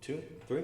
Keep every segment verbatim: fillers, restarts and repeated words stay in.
two, three.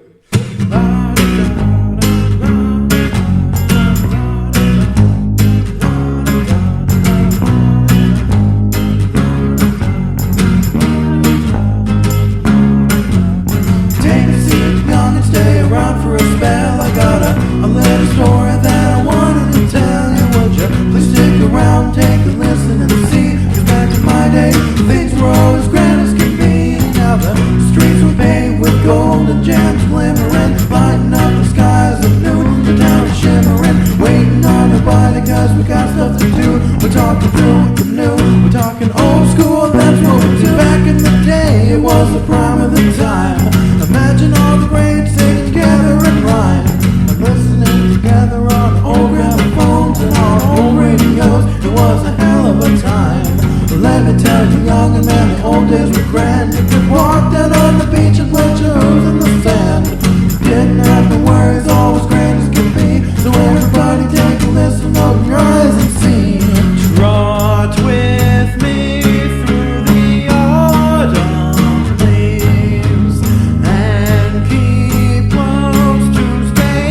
Take a seat, young, and stay around for a spell. I got a, a little story that I wanted to tell you. Would you please stick around, take a listen and see? 'Cause back in my day, things were always grand as can be. And now the streets were paved with gold and gems glimmering, lighting up the skies of noon. The town is shimmering, waiting on nobody 'cause we got stuff to do. We're talking through the new, we're talking old school, that's what we do. Back in the day, it was the prime of the time. Imagine all the greats singing together in rhyme, and listening together on old gramophones and on old radios. It was a hell of a time. But let me tell you, young and man, the old days were grand. You could walk down on the beach and put your hooves in the sand. You didn't have to worry, it's always grand as can be. So everybody take a listen, open your eyes and see. Trot with me through the autumn leaves and keep close to stay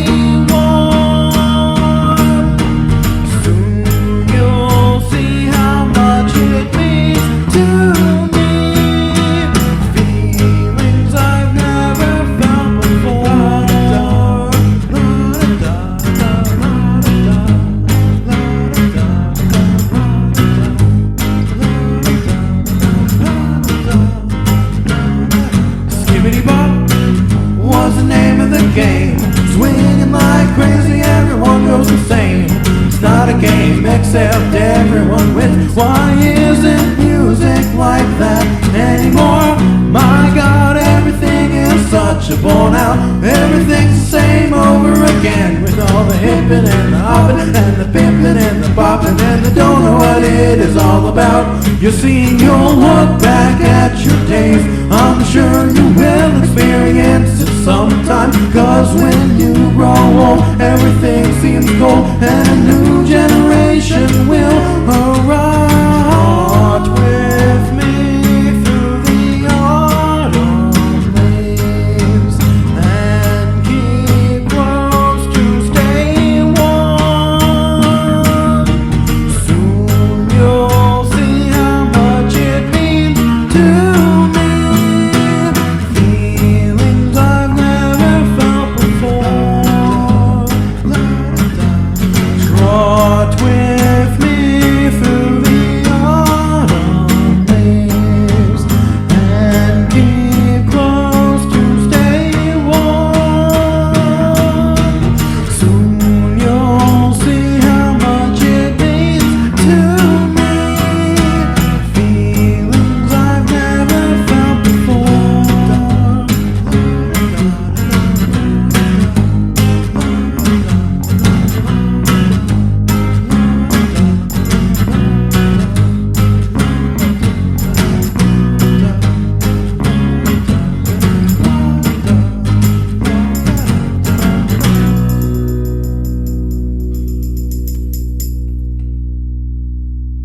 warm. Soon you'll see how much it means to me. Feelings I've never felt before. Skibbity Bop was the name of the game. Swinging like crazy, everyone goes insane. It's not a game except everyone wins. Why isn't music like that anymore? My God, everything is such a bore now. Everything's the same over again, with all the hippin' and the hoppin' and the pimpin' and the boppin' and the don't know what it is all about. You see, you'll look back at your days, I'm sure you will experience it sometime. 'Cause when you grow old, everything seems cold and a new generation